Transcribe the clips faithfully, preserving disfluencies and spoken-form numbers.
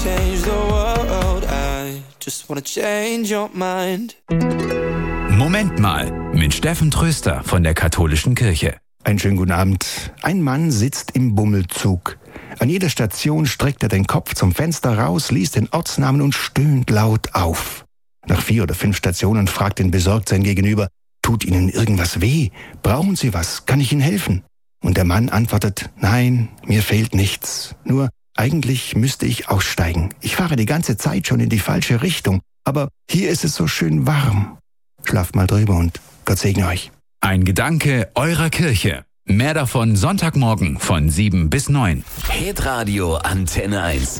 change the world. I just wanna change your mind. Moment mal, mit Steffen Tröster von der Katholischen Kirche. Einen schönen guten Abend. Ein Mann sitzt im Bummelzug. An jeder Station streckt er den Kopf zum Fenster raus, liest den Ortsnamen und stöhnt laut auf. Nach vier oder fünf Stationen fragt ihn besorgt sein Gegenüber: Tut Ihnen irgendwas weh? Brauchen Sie was? Kann ich Ihnen helfen? Und der Mann antwortet: Nein, mir fehlt nichts. Nur eigentlich müsste ich aussteigen. Ich fahre die ganze Zeit schon in die falsche Richtung. Aber hier ist es so schön warm. Schlaft mal drüber und Gott segne euch. Ein Gedanke eurer Kirche. Mehr davon Sonntagmorgen von sieben bis neun. Hitradio Antenne eins.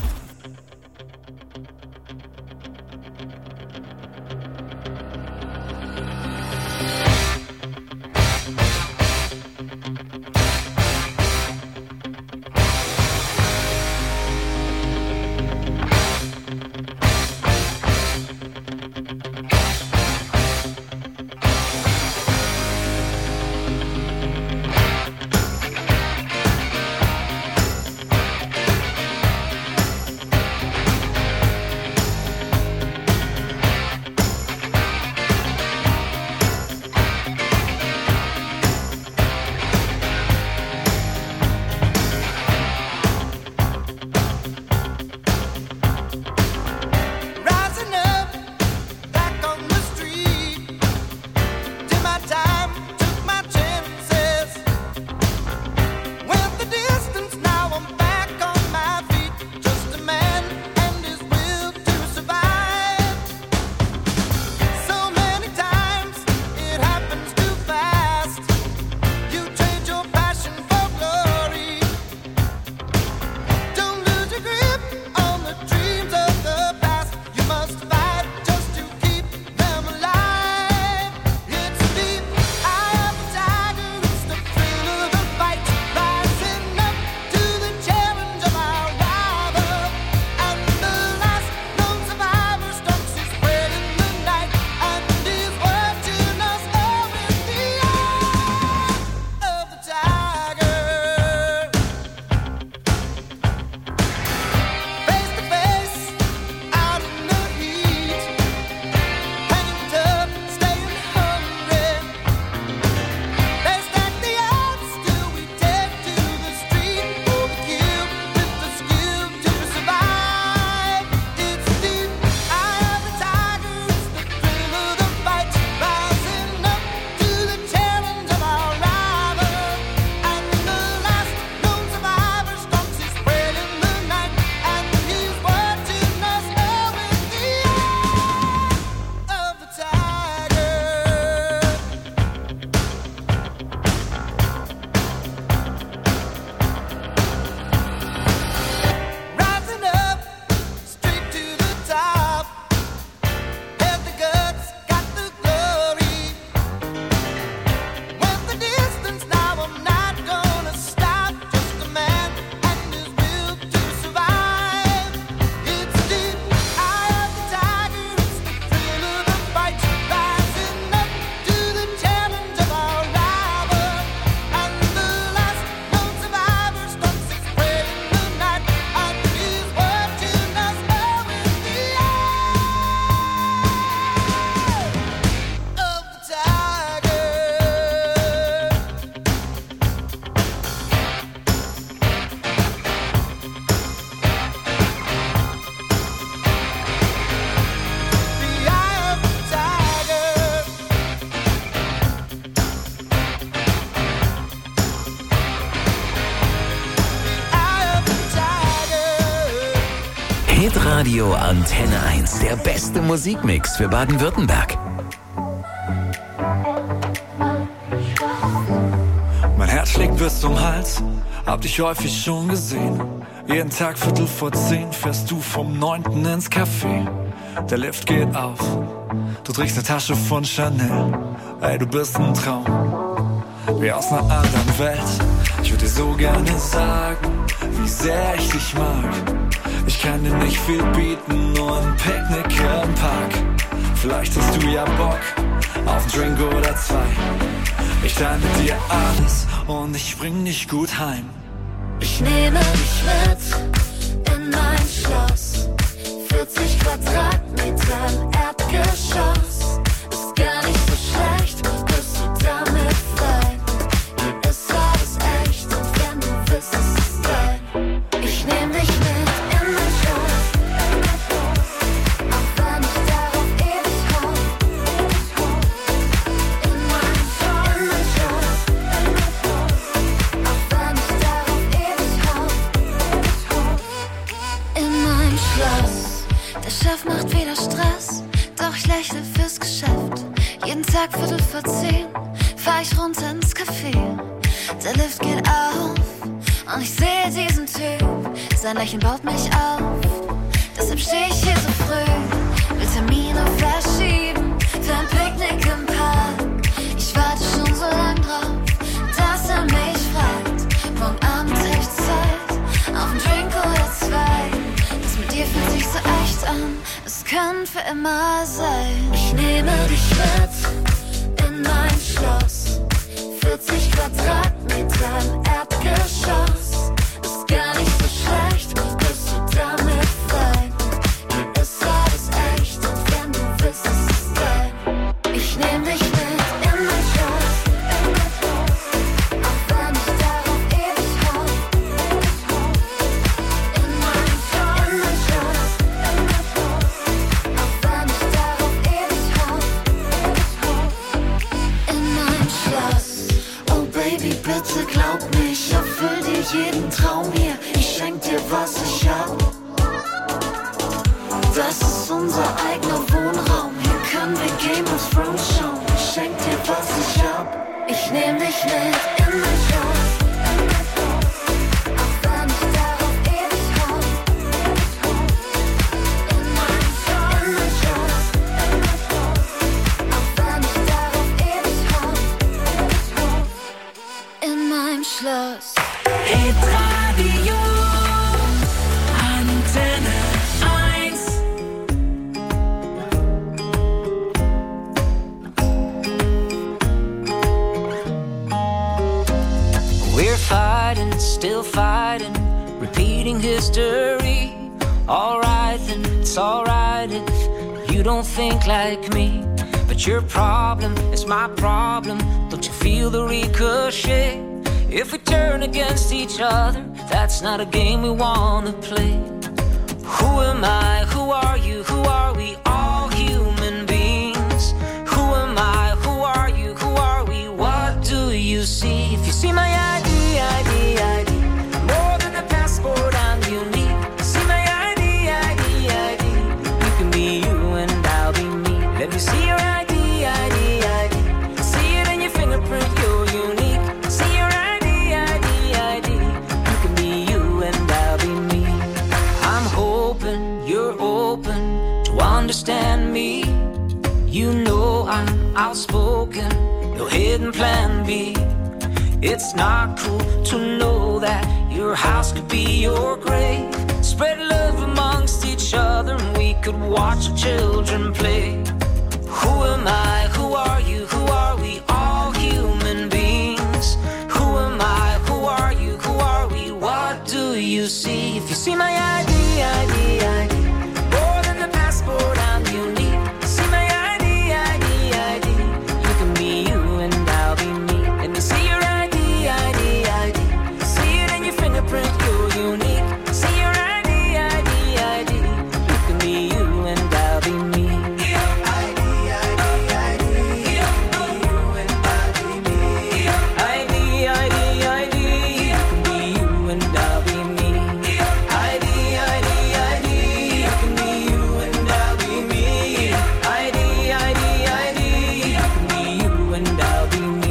Hitradio Antenne eins, der beste Musikmix für Baden-Württemberg. Mein Herz schlägt bis zum Hals, hab dich häufig schon gesehen. Jeden Tag Viertel vor zehn fährst du vom neunten ins Café. Der Lift geht auf, du trägst eine Tasche von Chanel. Ey, du bist ein Traum, wie aus einer anderen Welt. Ich würde dir so gerne sagen, wie sehr ich dich mag. Ich kann dir nicht viel bieten, nur ein Picknick im Park. Vielleicht hast du ja Bock auf einen Drink oder zwei. Ich teile mit dir alles und ich bring dich gut heim. Ich nehme dich mit in mein Schloss. Der Chef macht wieder Stress, doch ich lächle fürs Geschäft. Jeden Tag Viertel vor zehn fahr ich runter ins Café. Der Lift geht auf und ich sehe diesen Typ. Sein Lächeln baut mich auf, deshalb steh ich hier so früh. Will Termine verschieben für ein Picknick im Park. Ich warte schon so lang drauf, dass er mich fragt. Morgen Abend hab ich Zeit, auf einen Drink oder zwei. Das mit dir fühlt sich so echt an, es kann für immer sein. Ich nehme dich mit in mein Schloss, vierzig Quadratmeter im Erdgeschoss. Ist gar nicht so schlecht, bist du damit fein? Hier ist alles echt und wenn du willst, ist es dein. Ich nehm dich mit in mein Schloss, in mein Schloss, auch wenn ich darauf ewig hoff. In mein Schloss, in mein Schloss, in mein Schloss, auch wenn ich darauf ewig hoff. In mein Schloss. Oh Baby, bitte glaub mir, ich erfüll dir jeden Traum hier. Ich schenk dir, was ich hab. Das ist unser eigener Wohnraum. Hier können wir Game of Thrones schauen. Ich schenk dir, was ich hab. Ich nehm dich mit in mein Schloss, in mein Schloss, auch wenn ich darauf ewig hoff. In mein Schloss, in mein Schloss, in mein Schloss, auch wenn ich darauf ewig hoff. In meinem Schloss. Hitradio Antenne eins. We're fighting, still fighting, repeating history. Alright then, it's alright if you don't think like me. But your problem is my problem. Don't you feel the ricochet? If we turn against each other, that's not a game we wanna play. Who am I? Who are you? Who are we? All human beings. Who am I? Who are you? Who are we? What do you see? If you see my I D, I D, I D, more than a passport, I'm unique. See my I D, I D, I D, you can be you and I'll be me. Let me see your I D, I D, I D, see it in your fingerprint, you're unique. See your I D, I D, I D, you can be you and I'll be me. I'm hoping you're open to understand me. You know I'm outspoken, no hidden plan B. It's not cool to know that your house could be your grave. Spread love amongst each other and we could watch our children play. Who am I? Who are you? Who are we? All human beings. Who am I? Who are you? Who are we? What do you see? If you see my I D, I D, I D, more than a passport, I'm unique. See my I D, I D, I D, you can be you and I'll be me. Let me see your I D, I D, I D, see it in your fingerprint, you're unique. See your I D, I D, I D, you can be you and I'll be me. I D, I D, I D, you and I'll be me. I D, I D, I D, you can be you and I'll be me. I D, I D, I D, you can be you and I'll be me. I D, I D, I D, you can be you and I'll be me.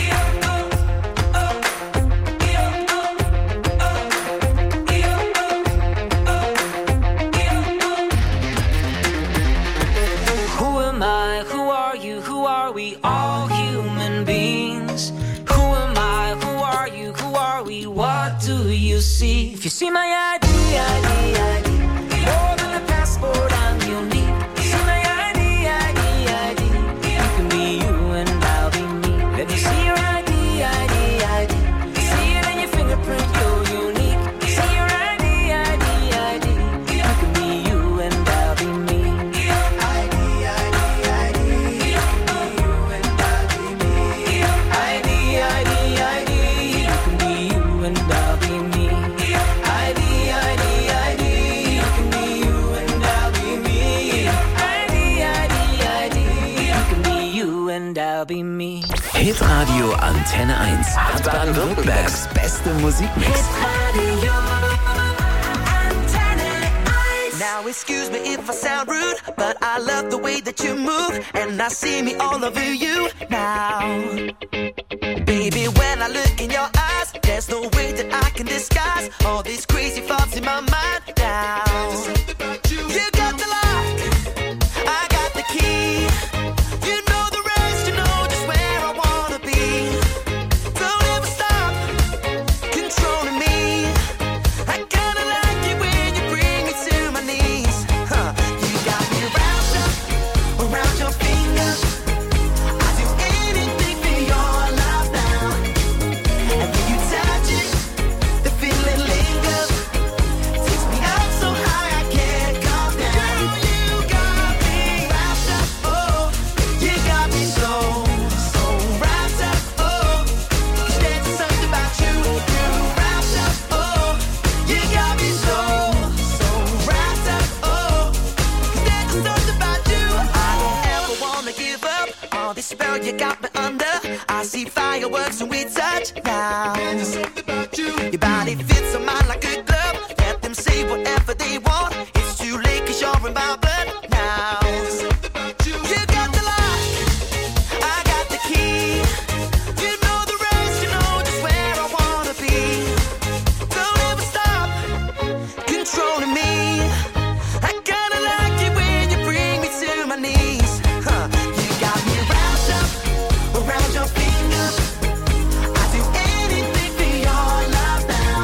Who am I? Who are you? Who are we? All human beings. Who am I? Who are you? Who are we? What do you see? If you see my I D, I D, I D, more than a passport, I'm unique. See my I D, I D, I D, you can be you and I'll be me. Let me see your I D, I D, I D, see it in your fingerprint, you're unique. See your I D, I D, I D, you can be you and I'll be me. I D, I D, I D, you can be you and I'll be me. I D, I D, I D, you can be you and I'll be me. I D, I D, I D, you can be you and I'll be me. I D, I D, I D, you can be you and I'll be me. Hitradio Antenne eins. Baden-Württembergs beste Musikmix. Hitradio Antenne eins. Now excuse me if I sound rude, but I love the way that you move, and I see me all over you now. Baby, when I look in your eyes, there's no way that I can disguise all these crazy thoughts in my mind now. You got the lock, I got the key. You know the rest, you know just where I wanna be. Don't ever stop controlling me. I kinda like it when you bring me to my knees. Huh. You got me wrapped up around your finger. I do anything for your love now. And when you touch it, the feeling lingers. Takes me up so high I can't come down. You got me wrapped up, oh. You got me so, so wrapped up, oh. 'Cause there's something about you, you wrapped up, oh. You got me so, so wrapped up, oh. 'Cause there's something about you. I don't ever wanna give up all this spell you got me under. I see fireworks when we touch now. There's something about you. Your body fits on mine like a glove. Let them say whatever they want. It's too late 'cause you're in my blood now. There's something about you. You got the lock, I got the key. You know the rest, you know just where I wanna be. Don't ever stop controlling me. I kinda like it when you bring me to my knees. Huh. You got me wrapped up around your finger. I do anything for your love now.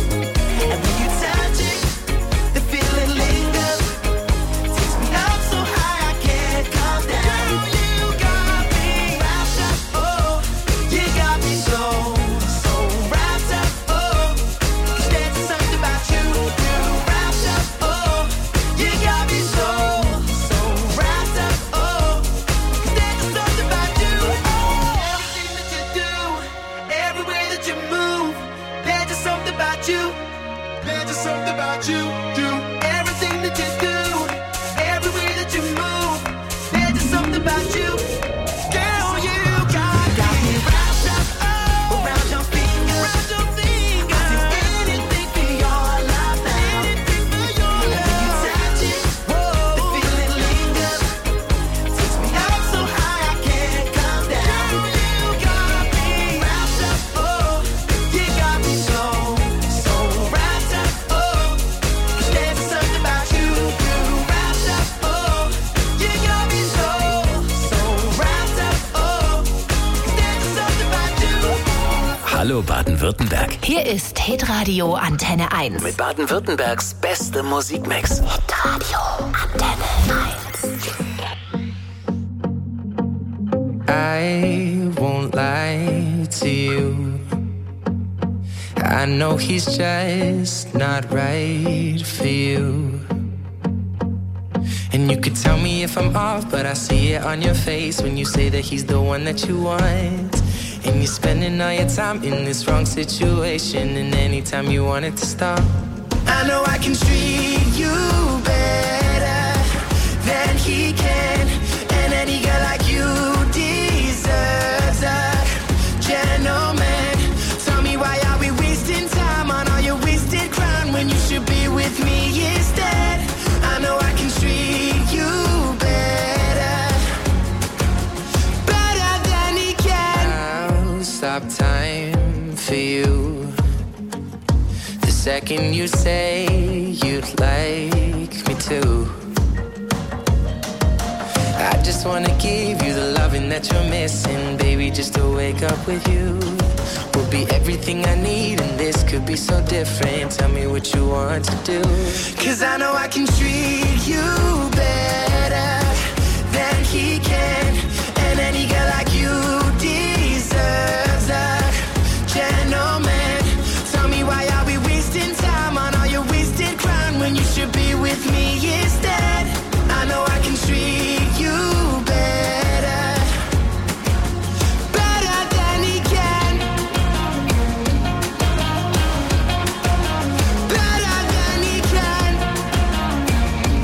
And when you touch it, the feeling lingers. Takes me up so high I can't come down. You got me wrapped up, oh. You got me so, so wrapped up, oh. 'Cause there's something about you, you wrapped up, oh. You got me so, so wrapped up, oh. 'Cause there's something about you, oh. Everything that you do, every way that you move, there's just something about you. There's just something about you, you. Everything that you do, every way that you move, there's just something about you. Girl, you got, got me wrapped up, oh, around your finger. Around your finger. I do anything for your love now. Anything for your love. And when you touch it, the feeling lingers. Takes me up so high I can't come down. You got me wrapped up, oh. You got me so, so wrapped up, oh. 'Cause there's something about you, you wrapped up, oh. You got me so, so wrapped up, oh. 'Cause there's something about you. Hallo Baden-Württemberg. Hier ist Hitradio Antenne eins. Mit Baden-Württembergs beste Musikmix. Hitradio Antenne eins. I won't lie to you. I know he's just not right for you. And you could tell me if I'm off, but I see it on your face when you say that he's the one that you want. And you're spending all your time in this wrong situation, and anytime you want it to stop, I know I can treat you better than he can. And any girl like you deserves a gentleman. Tell me, why are we wasting time on all your wasted crown when you should be with me instead? I know I can treat you better, better than he can. I'll stop time for you the second you say you'd like me to. I just wanna give you the loving that you're missing, baby, just to wake up with you. Will be everything I need, and this could be so different. Tell me what you want to do, 'cause I know I can treat you better than he can. And any girl like you deserves a gentleman. Tell me, why are we wasting time on all your wasted crown when you should be with me instead? I know I can treat you better, better than he can, better than he can.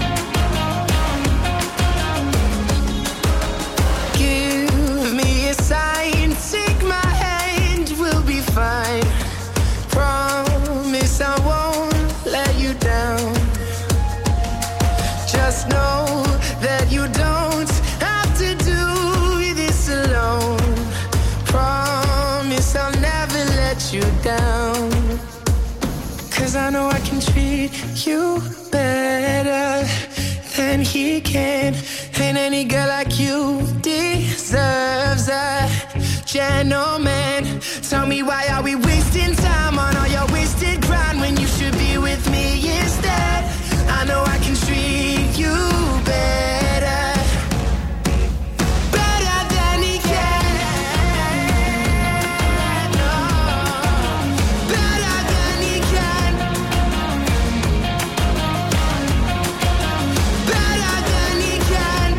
than he can. And any girl like you deserves a gentleman. Tell me, why are we wasting time on all your wasted grind when you should be with me instead? I know I can treat you better, better than he can. No, better than he can, better than he can.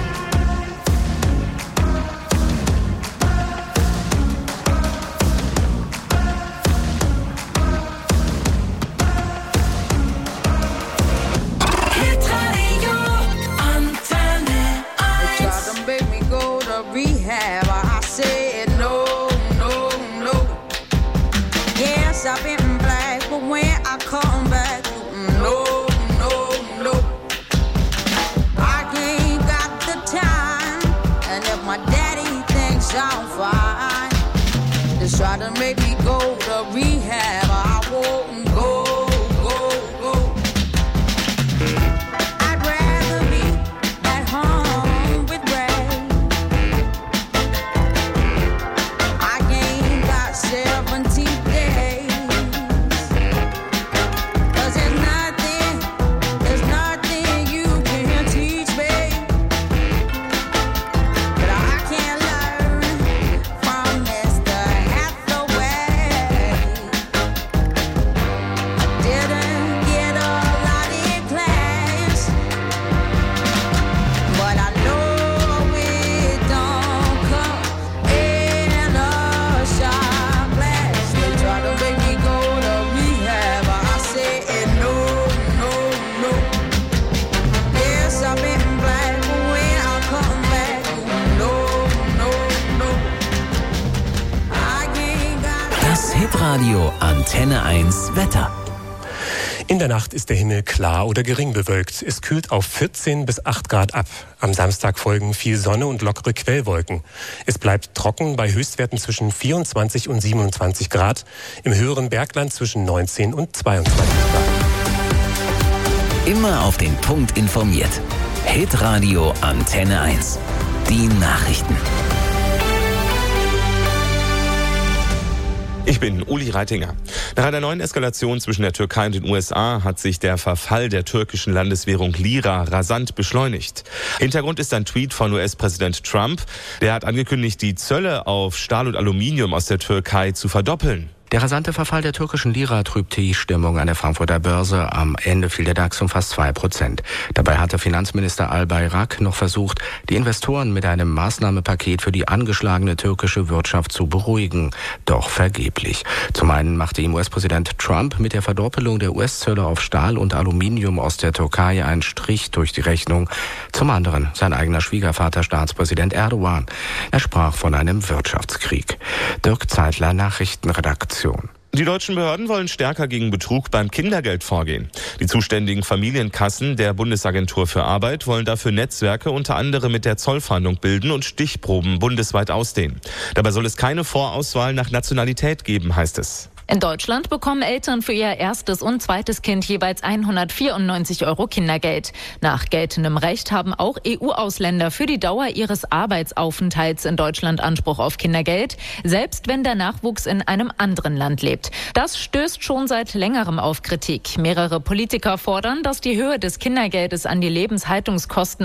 Rehab, I said no, no, no. Yes, I've been black, but when I come back, no, no, no. I ain't got the time, and if my daddy thinks I'm fine, just try to make me go to rehab, I won't go, go, go. I'd rather be at home with Ray. seventy days. Cause there's nothing, there's nothing you can teach me that I can't learn from Mister Hathaway. I didn't get a lot in class, but I know it don't come in a shot. Try to make me go to rehab, I said no, no, no. Yes, I've been black, but when I come back, no, no, no. I ain't got. Das Hitradio Antenne eins Wetter. In der Nacht ist der Himmel klar oder gering bewölkt. Es kühlt auf vierzehn bis acht Grad ab. Am Samstag folgen viel Sonne und lockere Quellwolken. Es bleibt trocken bei Höchstwerten zwischen vierundzwanzig und siebenundzwanzig Grad. Im höheren Bergland zwischen neunzehn und zweiundzwanzig Grad. Immer auf den Punkt informiert. Hitradio Antenne eins. Die Nachrichten. Ich bin Uli Reitinger. Nach einer neuen Eskalation zwischen der Türkei und den U S A hat sich der Verfall der türkischen Landeswährung Lira rasant beschleunigt. Hintergrund ist ein Tweet von U S-Präsident Trump. Der hat angekündigt, die Zölle auf Stahl und Aluminium aus der Türkei zu verdoppeln. Der rasante Verfall der türkischen Lira trübte die Stimmung an der Frankfurter Börse. Am Ende fiel der DAX um fast zwei Prozent. Dabei hatte Finanzminister Al-Bayrak noch versucht, die Investoren mit einem Maßnahmenpaket für die angeschlagene türkische Wirtschaft zu beruhigen. Doch vergeblich. Zum einen machte ihm U S-Präsident Trump mit der Verdoppelung der U S-Zölle auf Stahl und Aluminium aus der Türkei einen Strich durch die Rechnung. Zum anderen sein eigener Schwiegervater, Staatspräsident Erdogan. Er sprach von einem Wirtschaftskrieg. Dirk Zeitler, Nachrichtenredaktion. Die deutschen Behörden wollen stärker gegen Betrug beim Kindergeld vorgehen. Die zuständigen Familienkassen der Bundesagentur für Arbeit wollen dafür Netzwerke unter anderem mit der Zollfahndung bilden und Stichproben bundesweit ausdehnen. Dabei soll es keine Vorauswahl nach Nationalität geben, heißt es. In Deutschland bekommen Eltern für ihr erstes und zweites Kind jeweils hundertvierundneunzig Euro Kindergeld. Nach geltendem Recht haben auch E U-Ausländer für die Dauer ihres Arbeitsaufenthalts in Deutschland Anspruch auf Kindergeld, selbst wenn der Nachwuchs in einem anderen Land lebt. Das stößt schon seit längerem auf Kritik. Mehrere Politiker fordern, dass die Höhe des Kindergeldes an die Lebenshaltungskosten